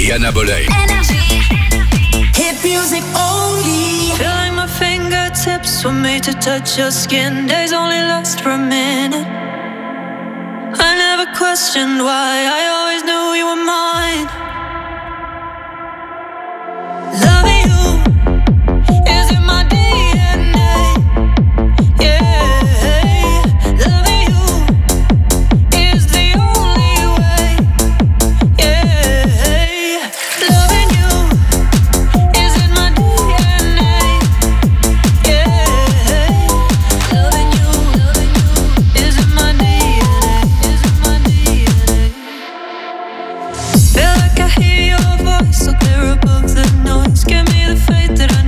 Diana Boley. Hit music only. Feel like my fingertips were made to touch your skin. Days only last for a minute. I never questioned why. I always knew you were mine. Loving you is in my DNA. Yeah, loving you is the only way. Yeah, loving you is in my DNA. Yeah, loving you is in my DNA. Is in my DNA. Feel like I hear your voice so clear above the noise. Give me the faith that